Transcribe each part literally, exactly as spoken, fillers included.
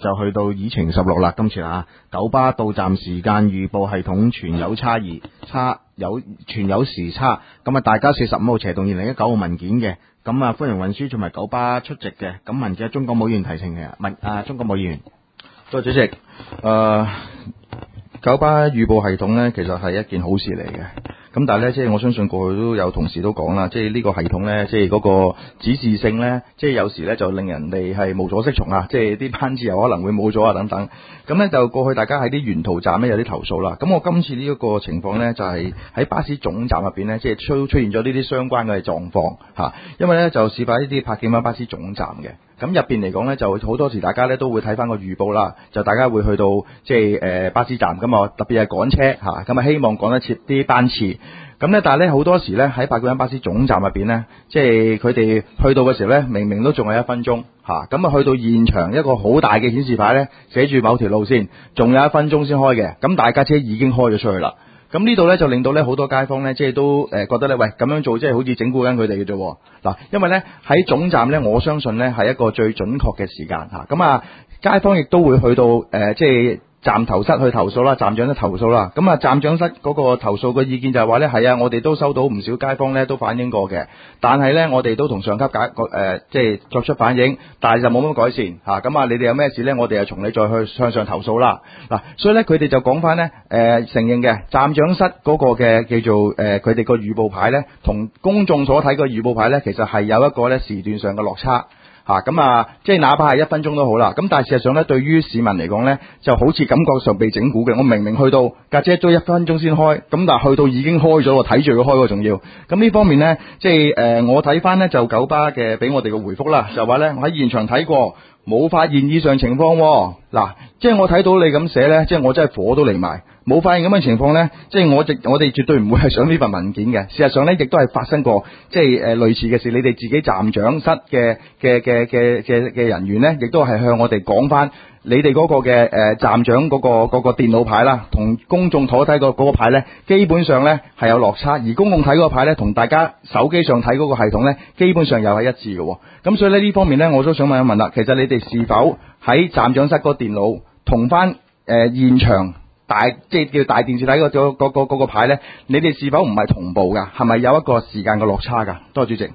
就去到議程十六啦。今次啊，九巴到站時間預報系統存有差異，差有存有時差。咁啊，大家四十五號斜動二零一九號文件嘅，咁啊歡迎運輸同埋九巴出席嘅。咁文件中國冇議員提呈嘅，文啊中國冇議員。 多謝主席。誒、呃，九巴預報系統咧，其實係一件好事嚟嘅。咁但係咧，即係我相信過去都有同事都講啦，即係呢個系統咧，即係嗰個指示性咧，即係有時咧就令人哋係無所適從啊，即係啲班次有可能會冇咗啊等等。咁咧就過去大家喺啲沿途站咧有啲投訴啦。咁我今次呢一個情況咧，就係喺巴士總站入邊咧，即係出出現咗呢啲相關嘅狀況嚇。因為咧就事發呢啲柏景灣巴士總站嘅。咁入邊嚟講咧，就好多時大家咧都會睇翻個預報啦，就大家會去到即係誒巴士站咁啊，特別係趕車嚇，咁啊希望趕得切啲班次。咁咧，但係咧好多時咧喺柏景灣巴士總站入邊咧，即係佢哋去到嘅時候咧，明明都仲係一分鐘嚇，咁啊去到現場一個好大嘅顯示牌咧，寫住某條路線仲有一分鐘先開嘅，咁大架車已經開咗出去啦。咁呢度咧就令到咧好多街坊咧，即係都誒覺得咧，喂咁樣做即係好似整蠱緊佢哋嘅啫。嗱，因為咧喺總站咧，我相信咧係一個最準確嘅時間嚇。咁啊，街坊亦都會去到誒、呃、即係站頭室去投訴啦，站長都投訴啦。咁啊，站長室嗰個投訴嘅意見就係話咧，係啊，我哋都收到唔少街坊咧都反映過嘅，但係咧我哋都同上級解誒、呃、即係作出反映，但係就冇乜改善嚇。咁啊，你哋有咩事咧？我哋就從你再去向上投訴啦。嗱，所以咧佢哋就講翻咧誒承認嘅站長室嗰個嘅叫做誒佢哋個預報牌咧，同公眾所睇個預報牌咧，其實係有一個咧時段上嘅落差。嚇咁啊，即係哪怕係一分鐘都好啦。咁但係事實上咧，對於市民嚟講咧，就好似感覺上被整蠱嘅。我明明去到架車都一分鐘先開，咁但係去到已經開咗喎，睇住佢開喎，仲要。咁呢方面咧，即係誒、呃、我睇翻咧就九巴嘅俾我哋嘅回覆啦，就話咧我喺現場睇過，冇發現以上情況喎。嗱，即係我睇到你咁寫咧，即係我真係火都嚟埋。冇發現咁嘅情況咧，即係我直我哋絕對唔會係上呢份文件嘅。事實上咧，亦都係發生過，即係誒類似嘅事。你哋自己站長室嘅嘅嘅嘅嘅嘅人員咧，亦都係向我哋講翻你哋嗰個嘅誒站長嗰個嗰個電腦牌啦，同公眾睇睇個嗰個牌咧，基本上咧係有落差。而公共睇嗰個牌咧，同大家手機上睇嗰個系統咧，基本上又係一致嘅。咁所以咧呢方面咧，我都想問一問啦，其實你哋是否喺站長室嗰個電腦同翻誒現場？大即係叫大電視睇嗰個嗰個嗰個牌咧，你哋是否唔係同步噶？係咪有一個時間嘅落差噶？多謝主席。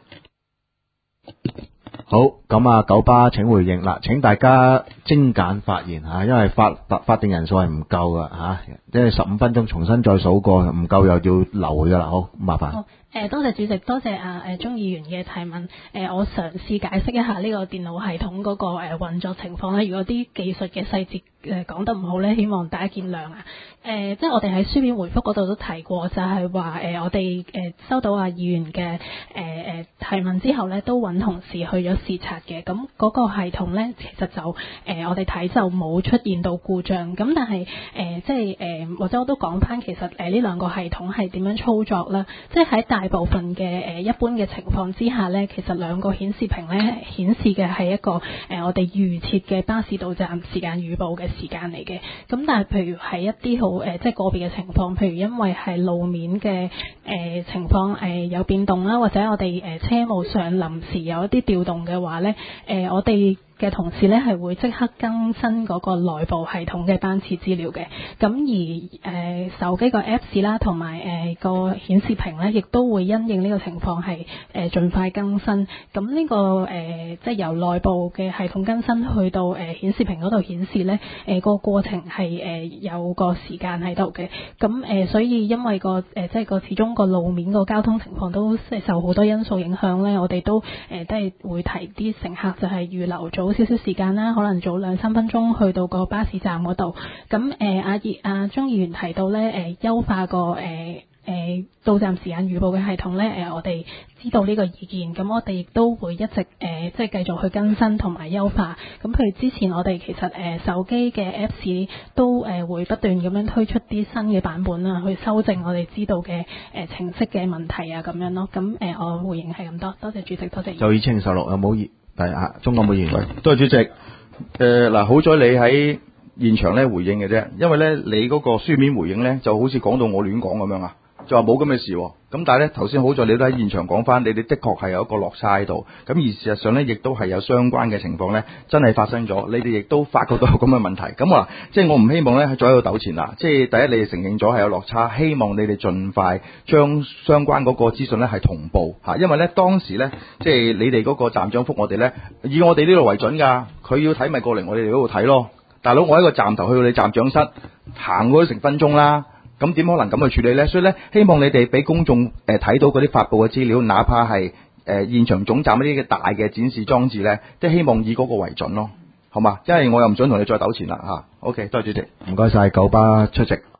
好，咁啊，九巴請回應啦，請大家精簡發言吓，因為法法法定人數係唔夠噶吓，即係十五分鐘重新再數過，唔夠又要留噶啦。好，麻煩。 好，誒多謝主席，多謝啊誒鍾議員嘅提問。誒我嘗試解釋一下呢個電腦系統嗰個誒運作情況咧。如果啲技術嘅細節誒講得唔好咧，希望大家見諒啊。誒即係我哋喺書面回覆嗰度都提過，就係話誒我哋誒收到啊議員嘅誒誒提問之後咧，都揾同事去咗視察嘅。咁嗰個系統咧，其實就誒、呃、我哋睇就冇出現到故障。咁但係誒、呃、即係誒、呃、或者我都講翻，其實誒呢、呃、兩個系統係點樣操作啦？即係喺大部分嘅誒、呃、一般嘅情況之下咧，其實兩個顯示屏咧顯示嘅係一個誒、呃、我哋預設嘅巴士到站時間預報嘅時間嚟嘅。咁但係譬如係一啲好誒即係個別嘅情況，譬如因為係路面嘅誒、呃、情況誒、呃、有變動啦，或者我哋誒、呃、車務上臨時有一啲調動嘅話咧，誒、呃、我哋嘅同事咧係會即刻更新嗰個內部系統嘅班次資料嘅。咁而誒、呃、手機個 Apps 啦，同埋誒個顯示屏咧，亦都會因應呢個情況係誒盡快更新。咁呢、這個誒、呃、即係由內部嘅系統更新去到誒、呃、顯示屏嗰度顯示咧，誒、呃、個過程係誒、呃、有個時間喺度嘅。咁誒、呃、所以因為個誒、呃、即係個始終個路面個交通情況都即係受好多因素影響咧，我哋都誒、呃、都係會提啲乘客就係預留早少少時間啦，可能早兩三分鐘去到個巴士站嗰度。咁誒阿葉阿鍾議員提到咧，誒優化個誒誒到站時間預報嘅系統咧，誒我哋知道呢個意見，咁我哋亦都會一直誒即係繼續去更新同埋優化。咁譬如之前我哋其實誒手機嘅 Apps 都誒會不斷咁樣推出啲新嘅版本啦，去修正我哋知道嘅誒程式嘅問題啊咁樣咯。咁誒我回應係咁多，多謝主席，多謝。 就議程十六有冇議？係啊，中國冇議員。 多謝主席。誒、呃、嗱，好彩你喺現場咧回應嘅啫，因為咧你嗰個書面回應咧就好似講到我亂講咁樣啊， 就話冇咁嘅事喎。咁但係咧頭先好在你都喺現場講翻，你哋的確係有一個落差喺度。咁而事實上咧，亦都係有相關嘅情況咧，真係發生咗。你哋亦都發覺到有咁嘅問題。咁啊，即係我唔希望咧再喺度糾纏啦。即係第一，你哋承認咗係有落差，希望你哋盡快將相關嗰個資訊咧係同步嚇。因為咧當時咧，即係你哋嗰個站長覆我哋咧，以我哋呢度為準㗎。佢要睇咪過嚟我哋嗰度睇咯。大佬，我喺個站頭去到你站長室行過咗成分鐘啦。咁點可能咁去處理呢？所以咧，希望你哋俾公眾誒睇到嗰啲發布嘅資料，哪怕係誒、呃、現場總站一啲嘅大嘅展示裝置咧，即係希望以嗰個為準咯，好嘛？因為我又唔想同你再糾纏啦嚇。OK，多謝主席， 唔該晒九巴出席。